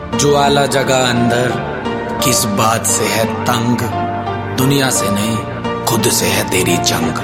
ज्वाला जगह अंदर किस बात से है तंग, दुनिया से नहीं खुद से है तेरी जंग।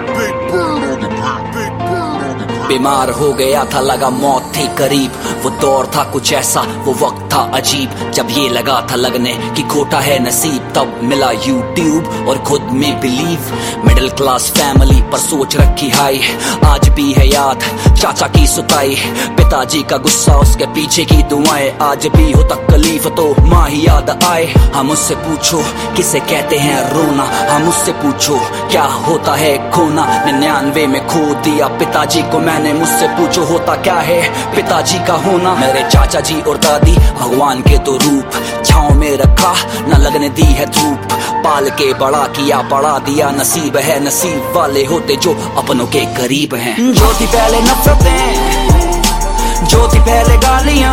बीमार हो गया था, लगा मौत थी करीब, वो दौर था कुछ ऐसा, वो वक्त था अजीब, जब ये लगा था लगने कि खोटा है नसीब, तब मिला यूट्यूब और खुद में बिलीव। मिडिल क्लास फैमिली पर सोच रखी हाई, आज भी है याद चाचा की सुताई, पिताजी का गुस्सा उसके पीछे की दुआएं, आज भी हो तकलीफ तो माँ ही याद आए। हम उससे पूछो किसे कहते हैं रोना, हम उससे पूछो क्या होता है खोना, 99 में खो दिया पिताजी को मैंने, मुझसे पूछो होता क्या है पिताजी का होना। मेरे चाचा जी और दादी भगवान के तो रूप, छांव में रखा न लगने दी है धूप, पाल के बड़ा किया पढ़ा दिया, नसीब है नसीब वाले होते जो अपनों के करीब हैं। जो थी पहले नफरतें, जो थी पहले गालियां,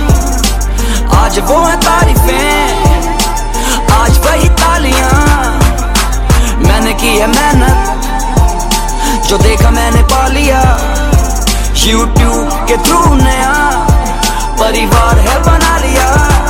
आज वो है तारीफें, आज वही तालियां। मैंने की है मेहनत, जो देखा मैंने पा लिया, यूट्यूब के थ्रू नया परिवार है बना लिया।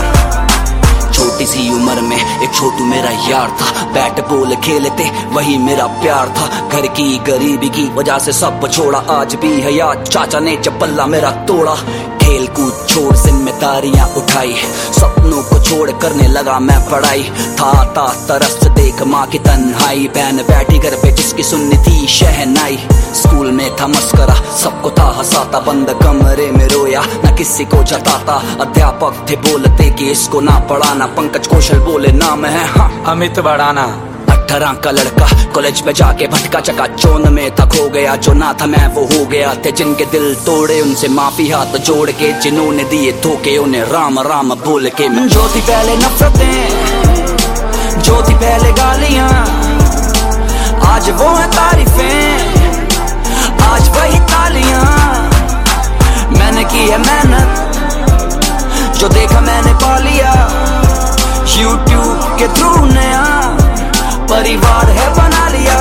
छोटी सी उम्र में एक छोटू मेरा यार था, बैट बॉल खेलते वही मेरा प्यार था, घर की गरीबी की वजह से सब छोड़ा, आज भी है याद चाचा ने जब पल्ला मेरा तोड़ा। खेल कूद छोड़ जिम्मेदारियां उठाई, सपनों को छोड़ करने लगा मैं पढ़ाई, था तरस देख माँ की तन्हाई, बहन बैठी घर पे जिसकी सुननी थी शहनाई। स्कूल में था मस्करा, सबको था हंसाता, बंद कमरे में रोया न किसी को जताता, अध्यापक थे बोलते कि इसको ना पढ़ाना, पंकज कौशल बोले नाम है हाँ अमित बढ़ाना। 18 का लड़का कॉलेज में जाके भटका चका चौन में था, खो गया जो ना था मैं वो हो गया, थे जिनके दिल तोड़े उनसे माफी हाथ जोड़ के, जिन्होंने दिए धोखे उन्हें राम राम बोल के। जो थी पहले नफरतें, जो थी पहले गालियां, आज वो है तारीफें, आज वही तालियां। मैंने की है मेहनत, जो देखा मैंने पा लिया, यूट्यूब के थ्रू नया परिवार है बना लिया।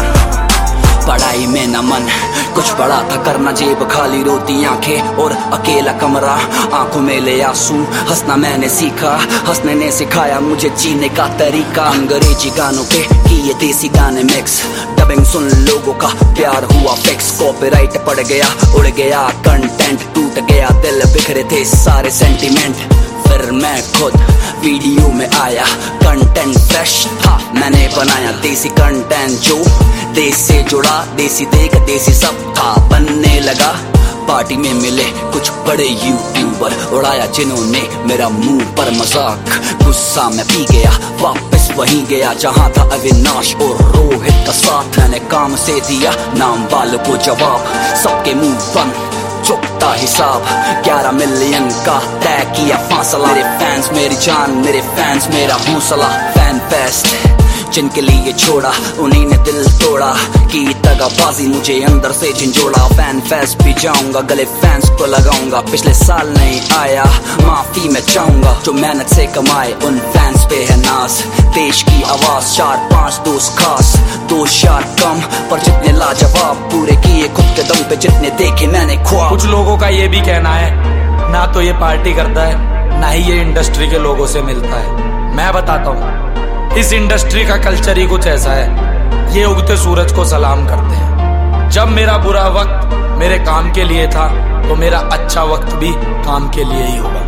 पढ़ाई में न मन कुछ बड़ा था करना, जेब खाली रोती आंखें और अकेला कमरा, आंखों में ले आंसू, हंसना मैंने सीखा, हंसने ने सिखाया मुझे जीने का तरीका। अंग्रेजी गानों पे किए देसी गाने मिक्स, डबिंग सुन लोगों का प्यार हुआ फिक्स, कॉपीराइट पड़ गया उड़ गया कंटेंट, टूट गया दिल बिखरे थे सारे सेंटीमेंट। फिर मैं खुद वीडियो में आया, कंटेंट फ्रेश था मैंने बनाया, देसी कंटेंट जो देश से जुड़ा, देसी देख देसी सब था बनने लगा। पार्टी में मिले कुछ बड़े यूट्यूबर, उड़ाया जिन्होंने मेरा मुंह पर मजाक, गुस्सा में पी गया वापस वहीं गया जहां था अविनाश और रोहित का साथ। मैंने काम से दिया नाम वालों को जवाब, सबके मुंह बंद चुकता हिसाब, 11 मिलियन का तय किया फासला, मेरे फैंस मेरी जान, मेरे फैंस मेरा हौसला। फैन फेस्ट जिनके लिए छोड़ा उन्हीं ने दिल तोड़ा, की दगाबाजी मुझे अंदर से झंझोड़ा। फैन फेस्ट भी जाऊंगा, गले फैंस को लगाऊंगा, पिछले साल नहीं आया माफी मैं चाहूंगा, जो मेहनत से कमाए उन फैंस पे है नाज। देश की आवाज 4-5 दोस्त खास, 2 यार कम पर जितने लाजवाब, पूरे किए खुद के दम पे जितने देखे मैंने ख्वाब। कुछ लोगों का ये भी कहना है ना तो ये पार्टी करता है ना ही ये इंडस्ट्री के लोगों से मिलता है। मैं बताता हूँ इस इंडस्ट्री का कल्चर ही कुछ ऐसा है, ये उगते सूरज को सलाम करते हैं। जब मेरा बुरा वक्त मेरे काम के लिए था तो मेरा अच्छा वक्त भी काम के लिए ही होगा।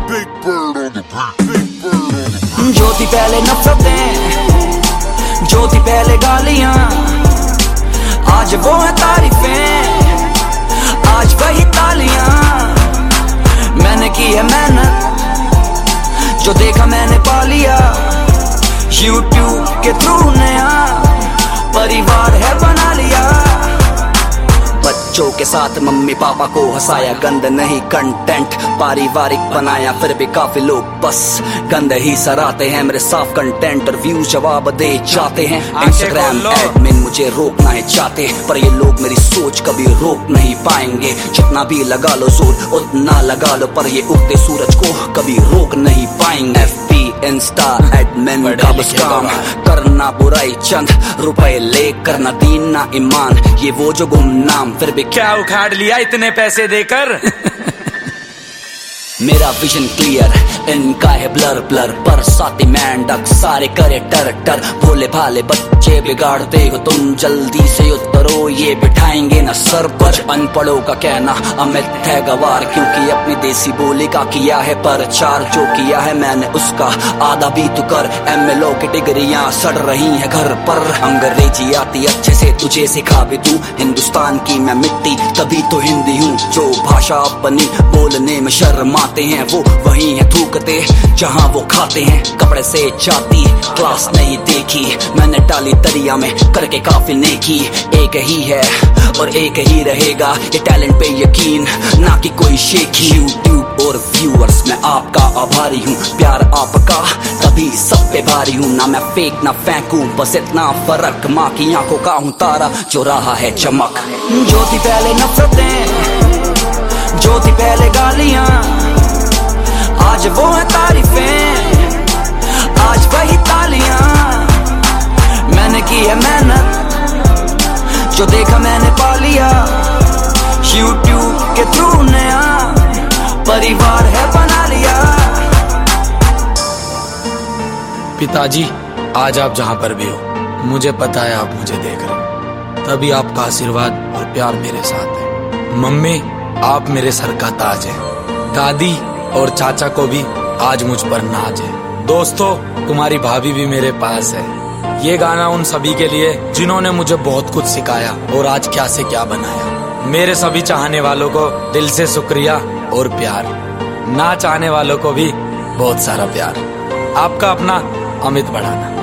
जो थी पहले नफरतें, जो थी पहले गालियां, आज वो है तारीफें, आज वही तालियां। मैंने की है मेहनत, जो देखा मैंने पा लिया, यूट्यूब के थ्रू नया परिवार है बना लिया। बच्चों के साथ मम्मी पापा को हंसाया, गंद नहीं कंटेंट पारिवारिक बनाया, फिर भी काफी लोग बस गंद ही सराहते हैं मेरे साफ कंटेंट, और व्यूज जवाब दे जाते हैं। इंस्टाग्राम एडमिन मुझे रोकना है चाहते, पर ये लोग मेरी सोच कभी रोक नहीं पाएंगे, जितना भी लगा लो जोर उतना लगा लो, पर ये उगते सूरज को कभी रोक नहीं पाएंगे। इंस्टा एडमिन का बस काम करना बुराई, चंद रुपए लेकर ना दीन ना ईमान, ये वो जो गुमनाम फिर भी क्या उखाड़ लिया इतने पैसे देकर। मेरा विजन क्लियर, इनका है ब्लर ब्लर। पर साथी मेंढक सारे करे टर टर। भोले भाले बच्चे बिगाड़ते हो तुम, जल्दी से उतरो ये बिठाएंगे न सर पर। अनपढ़ों का कहना अमित है गवार, क्योंकि अपनी देसी बोली का किया है प्रचार। जो किया है मैंने उसका आधा भी तू कर। MLO की डिग्रियां सड़ रही है घर पर। अंग्रेजी आती अच्छे से तुझे सिखा भी दूं, हिंदुस्तान की मैं मिट्टी तभी तो हिंदी हूँ। जो भाषा अपनी बोलने में शर्माते हैं वो वही है थूकते जहाँ वो खाते हैं। कपड़े से जाती क्लास नहीं देखी मैंने, टाली दरिया में करके काफी नेकी। एक ही है और एक ही रहेगा ये टैलेंट पे यकीन, ना कि कोई शेखी। यूट्यूब और व्यूअर्स मैं आपका आभारी हूँ, प्यार आपका तभी सब पे भारी हूँ। ना मैं फेंक ना फेंकूं, बस इतना फर्क, माँ की आंखों का हूँ तारा जो रहा है चमक। जो थी पहले नफरतें, जो थी पहले गालियां, आज वो है तारीफें, आज वही तालियां। मैंने की है मेहनत, जो देखा मैंने पा लिया। YouTube के थ्रू नया परिवार है बना लिया। पिताजी, आज आप जहाँ पर भी हो, मुझे पता है आप मुझे देख रहे हो, तभी आपका आशीर्वाद और प्यार मेरे साथ है। मम्मी, आप मेरे सर का ताज है। दादी और चाचा को भी आज मुझ पर नाज है। दोस्तों, तुम्हारी भाभी भी मेरे पास है। ये गाना उन सभी के लिए जिन्होंने मुझे बहुत कुछ सिखाया और आज क्या से क्या बनाया। मेरे सभी चाहने वालों को दिल से शुक्रिया और प्यार, ना चाहने वालों को भी बहुत सारा प्यार। आपका अपना अमित बढ़ाना।